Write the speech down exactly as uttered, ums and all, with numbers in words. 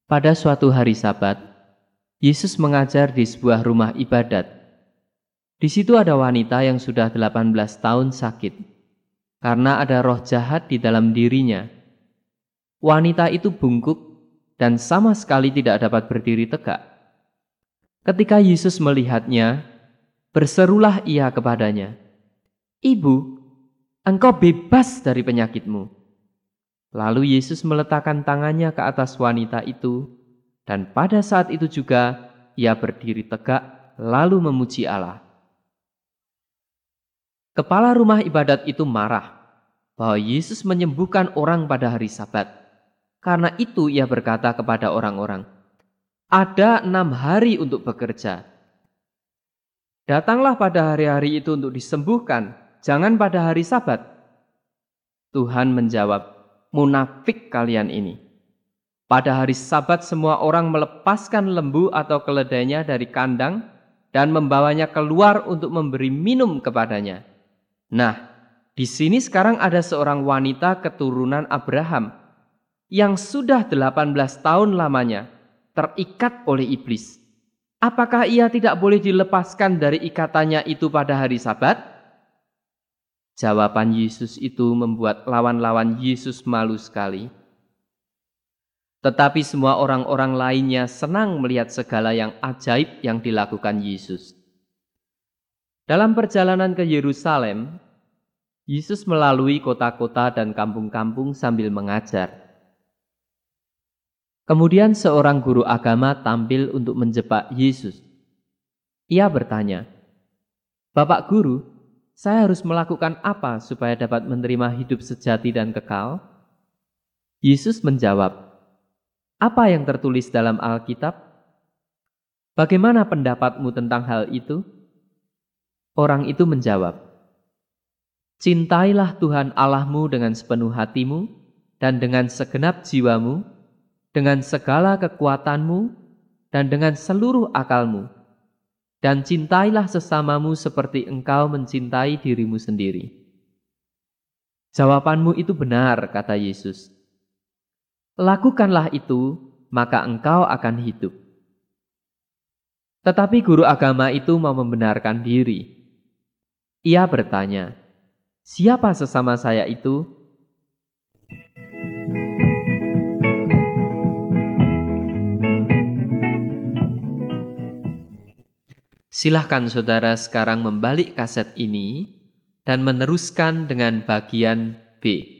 Pada suatu hari Sabat, Yesus mengajar di sebuah rumah ibadat. Di situ ada wanita yang sudah delapan belas tahun sakit, karena ada roh jahat di dalam dirinya. Wanita itu bungkuk dan sama sekali tidak dapat berdiri tegak. Ketika Yesus melihatnya, berserulah ia kepadanya, "Ibu, engkau bebas dari penyakitmu." Lalu Yesus meletakkan tangannya ke atas wanita itu, dan pada saat itu juga ia berdiri tegak lalu memuji Allah. Kepala rumah ibadat itu marah bahwa Yesus menyembuhkan orang pada hari Sabat. Karena itu ia berkata kepada orang-orang, "Ada enam hari untuk bekerja. Datanglah pada hari-hari itu untuk disembuhkan, jangan pada hari Sabat." Tuhan menjawab, "Munafik kalian ini. Pada hari Sabat semua orang melepaskan lembu atau keledainya dari kandang dan membawanya keluar untuk memberi minum kepadanya. Nah, di sini sekarang ada seorang wanita keturunan Abraham yang sudah delapan belas tahun lamanya terikat oleh iblis. Apakah ia tidak boleh dilepaskan dari ikatannya itu pada hari Sabat?" Jawaban Yesus itu membuat lawan-lawan Yesus malu sekali. Tetapi semua orang-orang lainnya senang melihat segala yang ajaib yang dilakukan Yesus. Dalam perjalanan ke Yerusalem, Yesus melalui kota-kota dan kampung-kampung sambil mengajar. Kemudian seorang guru agama tampil untuk menjebak Yesus. Ia bertanya, "Bapak Guru, saya harus melakukan apa supaya dapat menerima hidup sejati dan kekal?" Yesus menjawab, "Apa yang tertulis dalam Alkitab? Bagaimana pendapatmu tentang hal itu?" Orang itu menjawab, "Cintailah Tuhan Allahmu dengan sepenuh hatimu dan dengan segenap jiwamu, dengan segala kekuatanmu dan dengan seluruh akalmu. Dan cintailah sesamamu seperti engkau mencintai dirimu sendiri." "Jawabanmu itu benar," kata Yesus. "Lakukanlah itu, maka engkau akan hidup." Tetapi guru agama itu mau membenarkan diri. Ia bertanya, "Siapa sesama saya itu?" Silahkan saudara sekarang membalik kaset ini dan meneruskan dengan bagian B.